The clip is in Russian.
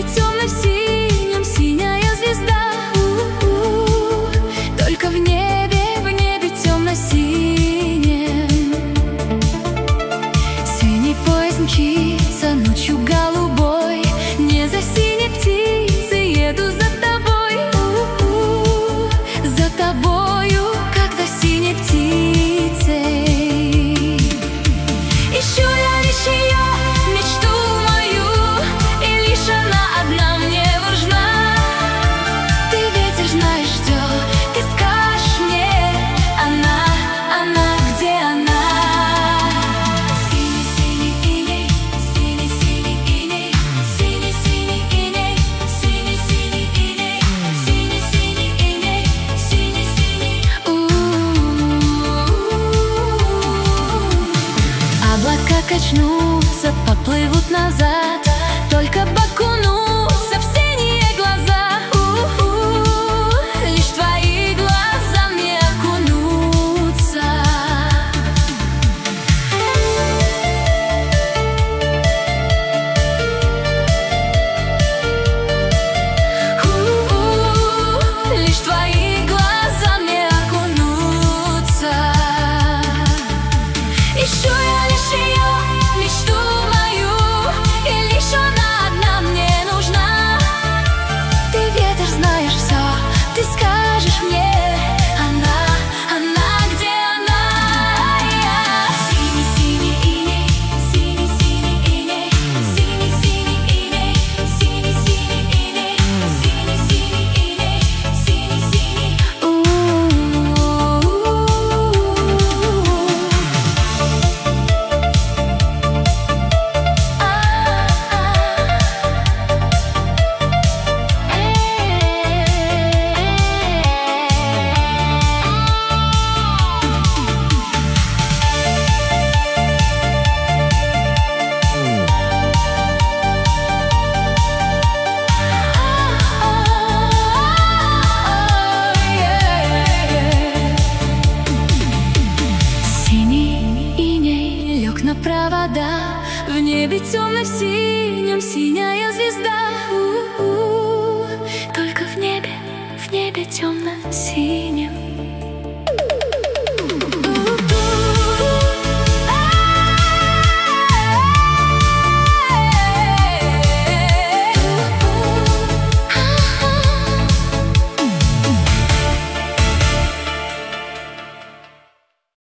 темно-синем синяя звезда. Только в небе темно-синем. Синий поезд мчится ночью голубой. Не за синей птицей еду за тобой. За тобою, как за синей птицей. Ищу я лишь ее, мечту мою, и лишь она одна мне нужна. Ты ветер знаешь все, ты скажешь мне, она, где она? Синий-синий иней, синий-синий иней, синий-синий иней, синий-синий иней, синий-синий иней, синий-синий. Облака качнутся, поплывут назад, только бы окунуться в синие глаза. Лишь твои глаза мне окунутся. Лишь твои глаза мне окунутся. Ищу я лишь ее, мечту мою, и лишь она одна мне нужна. Ты ветер знаешь все, ты скажешь мне, она, где она? Синий-синий иней, синий-синий иней, синий-синий иней, синий-синий иней, синий-синий иней, синий-синий. Синий иней лег на провода, в небе темно-синем синяя звезда. Только в небе темно-синем